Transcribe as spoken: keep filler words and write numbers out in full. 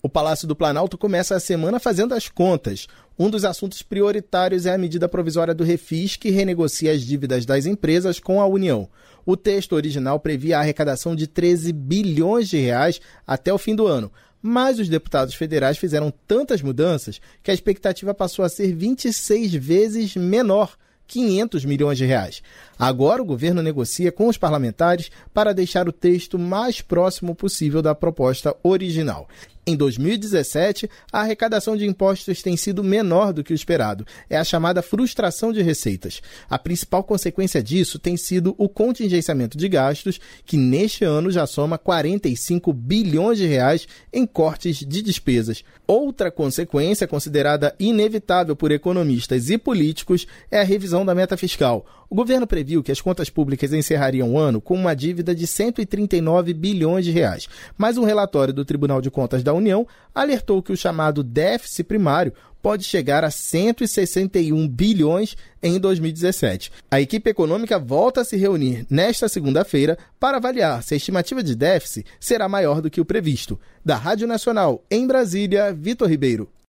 O Palácio do Planalto começa a semana fazendo as contas. Um dos assuntos prioritários é a medida provisória do Refis, que renegocia as dívidas das empresas com a União. O texto original previa a arrecadação de treze bilhões de reais até o fim do ano. Mas os deputados federais fizeram tantas mudanças que a expectativa passou a ser vinte e seis vezes menor, quinhentos milhões de reais. Agora o governo negocia com os parlamentares para deixar o texto mais próximo possível da proposta original. Em dois mil e dezessete, a arrecadação de impostos tem sido menor do que o esperado. É a chamada frustração de receitas. A principal consequência disso tem sido o contingenciamento de gastos, que neste ano já soma quarenta e cinco bilhões de reais em cortes de despesas. Outra consequência, considerada inevitável por economistas e políticos, é a revisão da meta fiscal. O governo previu que as contas públicas encerrariam o ano com uma dívida de cento e trinta e nove bilhões de reais. Mas um relatório do Tribunal de Contas da União alertou que o chamado déficit primário pode chegar a cento e sessenta e um bilhões em dois mil e dezessete. A equipe econômica volta a se reunir nesta segunda-feira para avaliar se a estimativa de déficit será maior do que o previsto. Da Rádio Nacional, em Brasília, Vitor Ribeiro.